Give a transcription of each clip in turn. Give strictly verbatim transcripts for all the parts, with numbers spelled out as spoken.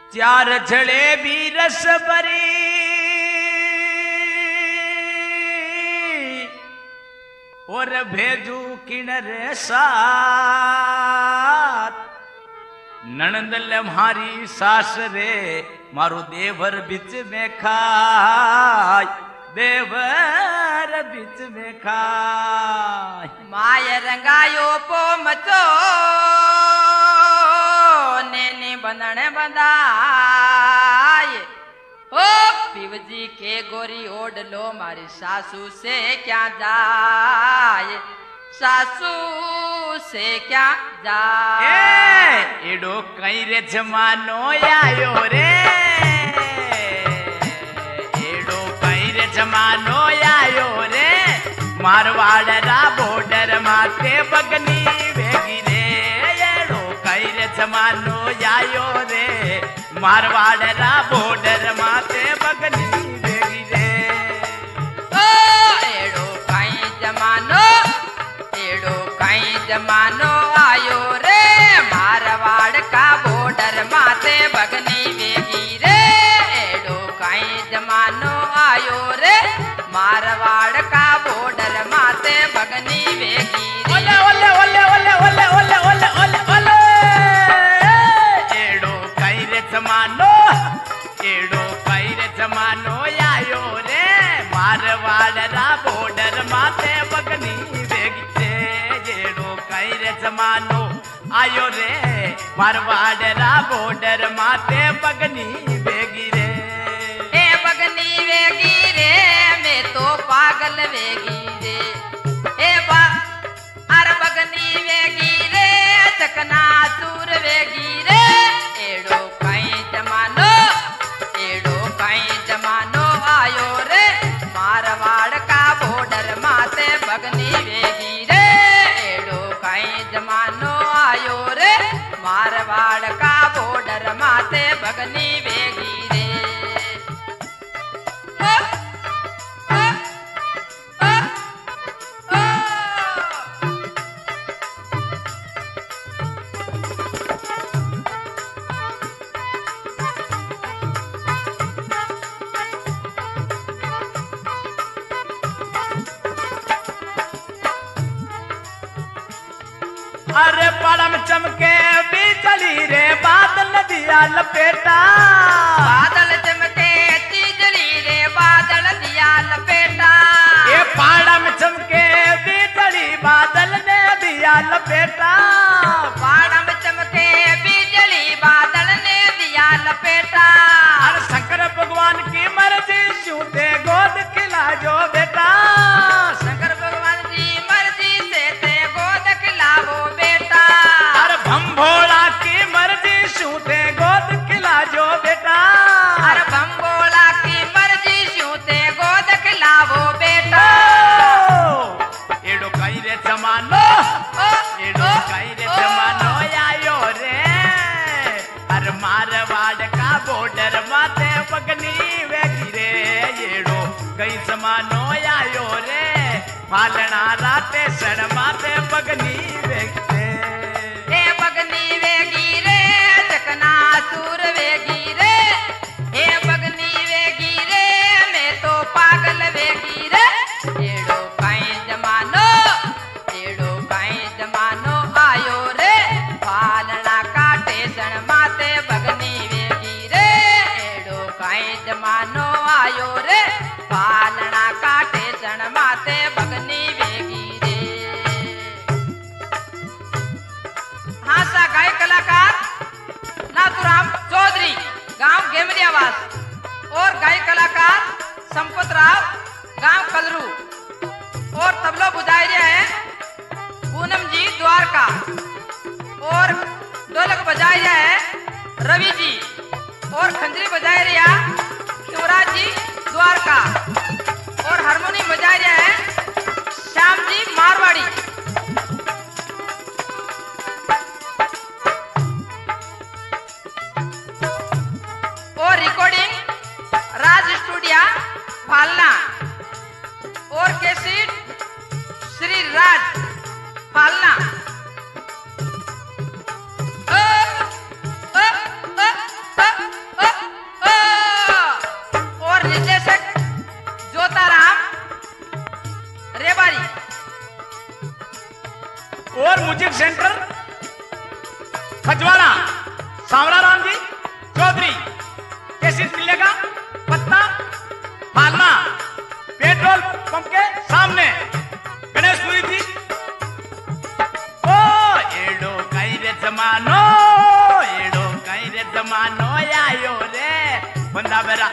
चार जलेबी रस भरी और भेजू किनरे साथ ननंदल मारी सास रे मारो देवर बीच में खाय देवर बीच में खाय माय रंगायो पो मचो नेने बंधन बंधाए ओ पिवजी के गोरी ओढ़ लो मारी सासू से क्या जाए सासू से क्या जाए एडो कई रे जमानो आयो रे एडो कई रे जमानो आयो रे मारवाड़ रा बॉर्डर माते बगनी वेगी रे एडो कई रे जमानो आयो रे मारवाड़ रा बॉर्डर माते बगनी वेगी रे ओ एडो कई जमानो एडो कई जमानो आयो रे मारवाड़ का बॉर्डर माते बगनी वेगी रे एडो कई जमानो आयो रे मारवाड़ का बॉर्डर माते बगनी वेगी ओले ओले ओले ओले ओले ओले ओले ओले ओले एडो कई रे जमानो एडो कई रे जमानो आयो रे मारवाड़ रा बॉर्डर माते बगनी वेगी रे एडो कई रे जमानो आयो रे मारवाड़ रा बॉर्डर माते बगनी वेगी रे ए बगनी वेगी रे मैं तो पागल वेगी रे ए बा अर बगनी वेगी रे चकना चूर वेगी रे एड़ो कई जमानो एड़ो कई जमानो आयो रे मारवाड़ का बॉर्डर माते बगनी वेगी रे एड़ो कई जमानो आयो रे मारवाड़ का बॉर्डर माते बगनी वेगी रे ओ, ओ, ओ, ओ। अरे पड़म चमके बिजली रे बादल दिया लपेटा बादल चमके तीजड़ी रे बादल दिया लपेटा ये पड़म चमके बिजली बादल ने दिया लपेटा बाड़म चमके बिजली बादल ने दिया लपेटा अरे शंकर भगवान की मर्जी शूते गोद खिला जो बेटा शंकर भगवान जी मर्जी से ते गोद खिलावो बेटा अरे भंभोला की मर्जी शूते गोद खिला जो बेटा अरे बम्बोला की मर्जी शूते गोद खिलावो बेटा एडो कई रे जमानो ओ, एडो ओ, कई रे ओ। जमानो आयो रे अरे मारवाड़ का बॉर्डर माते बगनी वेगी रे एडो कई जमानो आयो रे फालना राते सड़ माते बगनी वेगी रे ए बगनी वेगी रे चकना सूर वेगी रे ए बगनी वेगी रे मैं तो पागल वेगी रे एड़ो कई जमानो एड़ो कई जमानो आयो रे पालना काटे सन माते बगनी वेगी रे एड़ो कई जमानो आयो रे पालना काटे सन माते बगनी वेगी रे हासा गायक कलाकार नाथुराम चौधरी गांव गेमरियावास और गायक कलाकार संपत राव गांव कलरू और तबला बुझाई रहे हैं पूनम जी द्वारका और ढोलक बजाई रहे हैं रवि जी और खंजरी बजाई रहे हैं शिवराज जी द्वारका और हारमोनियम बजाई रहे हैं श्याम जी मारवाड़ी और रिकॉर्डिंग राज स्टूडियो फालना और कैसेट श्री राज फालना ओ, ओ, ओ, ओ, खजवाड़ा सांवरा राम जी चौधरी कैसे मिलेगा पत्ता फालना पेट्रोल पंप के सामने गणेशपुरी जी। ओ एड़ो कई रे जमानो एड़ो कई रे जमानो आयो रे बंदा बेरा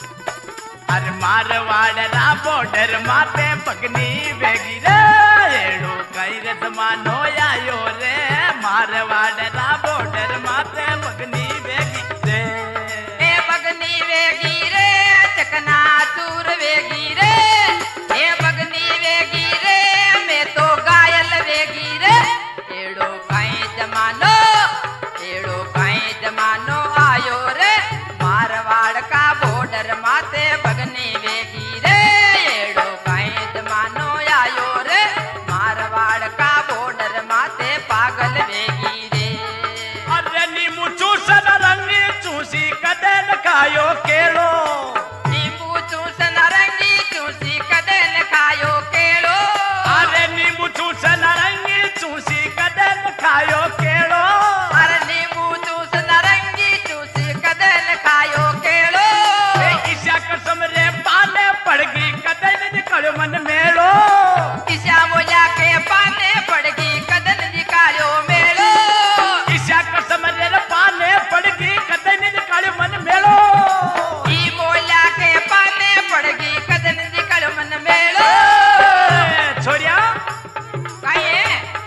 अरे मारवाड़ रा बॉर्डर माते पगनी बेगी रे एड़ो कई रे जमानो आयो रे मारवाड़ रा बॉर्डर माते पगनी बेगी रे ए बगनी वेगी रे चकना चूर वेगी रे ए बगनी वेगी रे मैं तो घायल वेगी रे एड़ो काई जमानो एड़ो काई जमानो आयो रे मारवाड़ का बॉर्डर माते बगनी वेगी रे एड़ो काई जमानो आयो रे मारवाड़ का बॉर्डर माते पागल वेगी रे अरे नीमू चूसन रंगी चूसी कदे न खायो केलो नींबू चूस नारंगी चूसी कदे न खायो केलो अरे नींबू चूसन रंगी चूसी कदे न खायो केलो अरे नींबू चूस नारंगी चूसी कदे न खायो केलो ए ईशा कसम रे पाले पड़गी कदे न निकलो मन मेलो ईशा मोया के पाने पड़गी कदन निकालो मेलो ईशा कसम रे पाले पड़गी कदे न निकलो मन मेलो ई मोया के पाने पड़गी कदन निकालो मन मेलो ए, छोरिया काये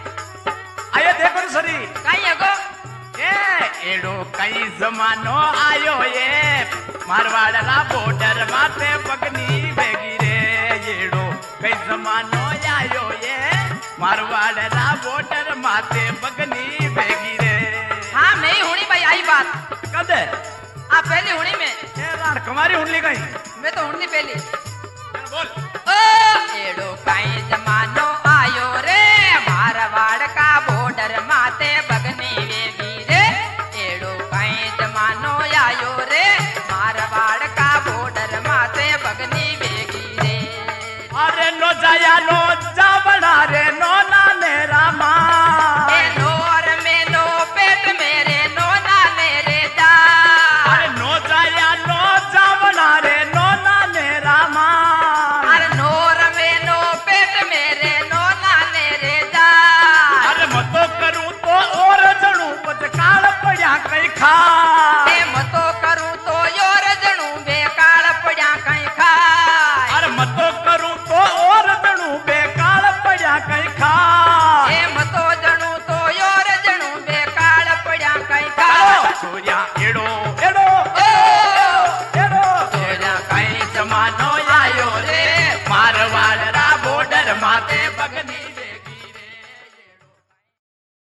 आयो देखो सरी काये गो ए एड़ो कई जमानो आयो ये मारवाड़ रा बॉर्डर माथे पगनी बेगी रे एड़ो कई जमानो आयो ये मारवाड़ रा बॉर्डर माथे पगनी बेगी रे हाँ मैं ही हुणी भाई आई बात कद आ पहली हुणी में ए राण कुमारी हुनली गई मैं तो हुणी पहली बोल ओ एड़ो काई जमानो आयो रे मारवाड़ का बॉर्डर माते बगनी वेगी रे एड़ो काई जमानो आयो रे मारवाड़ का बॉर्डर माते बगनी वेगी रे अरे नो जाया नो जा बड़ा रे नो ना ने रामा ए नोर में नो पेट मेरे नो ना मेरे जा अरे नो जाया नो जा बड़ा रे नो ना ने रामा अरे नोर में नो पेट मेरे नो ना मेरे जा अरे मतो करूं तो और जणू पत काल पड्या कई खा ए मतो करूं तो योर जणू बेकाल पड्या कई खाय अरे मतो करूं तो और जणू बेकाल पड्या कई खा ए मतो जणू तो योर जणू बेकाल पड्या कई चलो खाय छोरिया एड़ो एड़ो ओ एड़ो छोरिया कई जमानो आयो रे मारवाड़ रा बॉर्डर माथे पगनी